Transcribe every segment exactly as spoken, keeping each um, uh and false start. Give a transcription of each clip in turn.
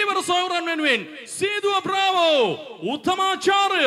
දීවර සොයුරන් වෙනුවෙන් සීදුව බ්‍රාවෝ උත්තමාචාර්ය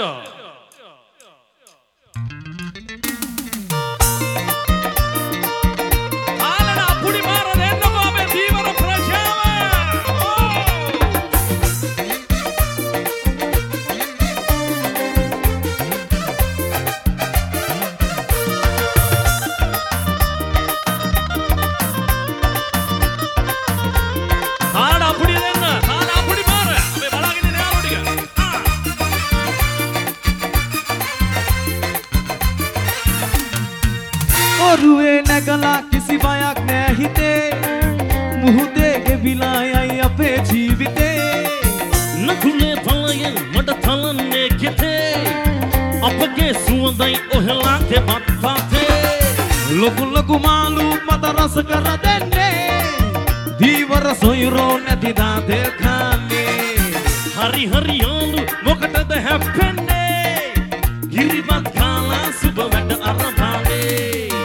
ඔරුවේ නැගලා කිසි බයක් නෑ හිතේ මුහුදේ ගෙවිලා යයි අපේ ජීවිතේ නකුලේ පලයෙන් මට තලන්නේ කෙතේ අපගේ සුවඳයි ඔහෙලා දෙපත් පාතේ ලොකු ලොකු මාළු මත රස කර දෙන්නේ දීවර සොයුරෝ නැති දාතේ කන්නේ හරි හරි යාළු මොකටද හැප්පෙන්නේ ගිරිපත් කාලා සුබ වැඩ අරපානේ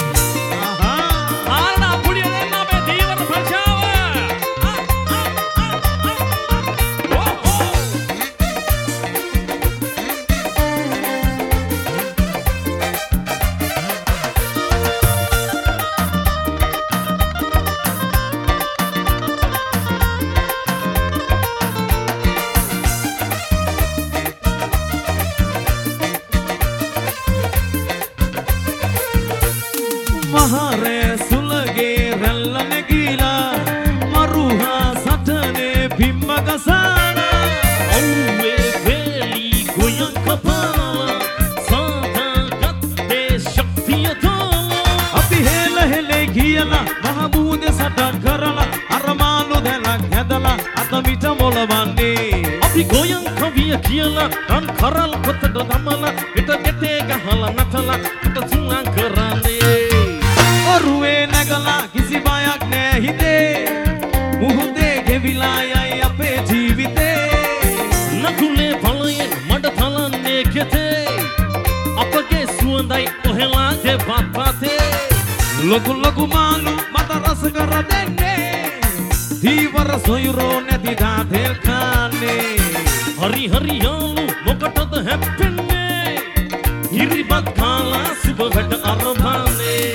මහරේ සුලගේ රැල්ල නැගීලා මරුහා සටනේ බිම්ම ගසාලා ඔව්වේ වේලි ගොයන් කපාලා සාදාගත්තේ ශක්තිය තෝලා අපි හෙල හෙලේ කියලා මහබූදේ සටන් කරලා අර මාළු දැලක් හැදලා අත මිට මොලවන්නේ අපි ගොයන් කවිය කියලා රන් කරල් කොතට දමලා පිට ගෙතේ ගහලා නටලා පිට සුලං කරන්නේ ඔරුවේ නැගලා කිසි බයක් නෑ හිතේ මුහුදේ ගෙවිලා යයි අපේ ජීවිතේ නකුලේ පලයෙන් මඩ තලන්නේ කෙතේ අපගේ සුවඳයි ඔහෙලා දෙපත් පාතේ ලොකු ලොකු මාළු මත රස කර දෙන්නේ දීවර සොයුරෝ නැති දාතේ කන්නේ හරි හරි යාළු මොකටද හැප්පෙන්නේ ගිරිපත් කාලා සුබ වැඩ අරපානේ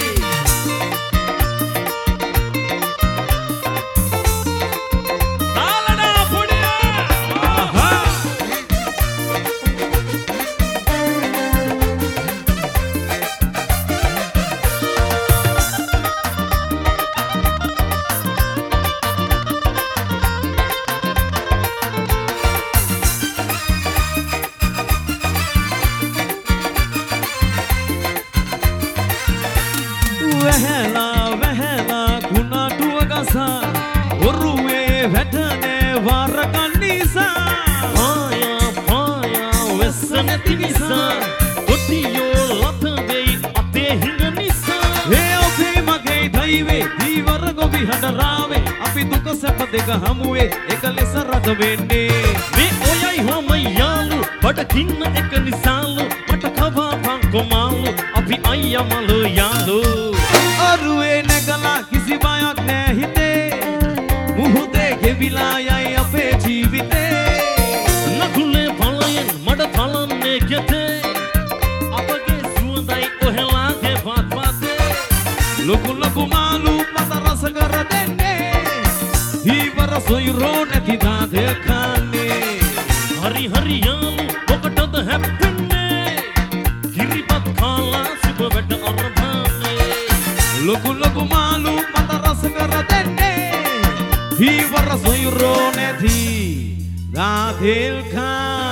වැහැලා වැහැලා කුණාටුව ගසා ඔරුවේ වැටනේ වාරකන් නිසා පායා පායා වෙස්ස නැති නිසා කොටියෝ ලත වෙයි අපේ හිඟ නිසා ඒ ඔබේ මගේ දෛවේ දීවර ගොවි හඬරාවේ අපි දුක සැප දෙක හමුවේ එක ලෙස රද වෙන්නේ මේ ඔයයි හොමයි යාළු බඩකින්න එක නිසාලු මට කවා පංකොමාලු අපි අයියා මලු යාළු ඔරුවේ නැගලා කිසි බයක් නෑ හිතේ මුහුදේ ගෙවිලා යයි අපේ ජීවිතේ නකුලේ පලයෙන් මඩ තලන්නේ කෙතේ අපගේ සුවඳයි ඔහෙලා දෙපත් පාතේ ලොකු ලොකු මාළු මත රස කර දෙන්නේ දීවර සොයුරෝ නැති දාතේ කන්නේ හරි හරි යාළු මොකටද හැප්පෙන්නේ ගිරිපත් කාලා සුබ වැඩ අරපානේ ලොකු ලොකු මාළු මත රස කර දෙන්නේ දීවර සොයුරෝ නැති දාතේ කන්නේ